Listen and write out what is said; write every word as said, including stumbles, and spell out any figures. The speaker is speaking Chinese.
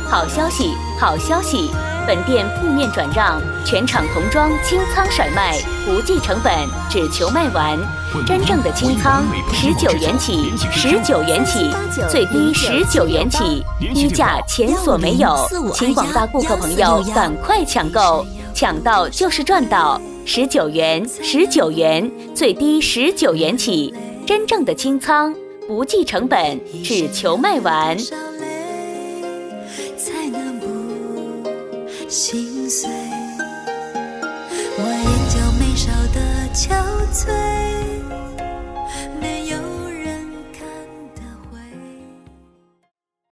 好消息，好消息！本店铺面转让，全场童装清仓甩卖，不计成本，只求卖完。真正的清仓，十九元起，十九元起，最低十九元起，低价前所没有，请广大顾客朋友赶快抢购，抢到就是赚到。十九元，十九元，最低十九元起，真正的清仓，不计成本，只求卖完。 心碎，我眼角眉梢的憔悴。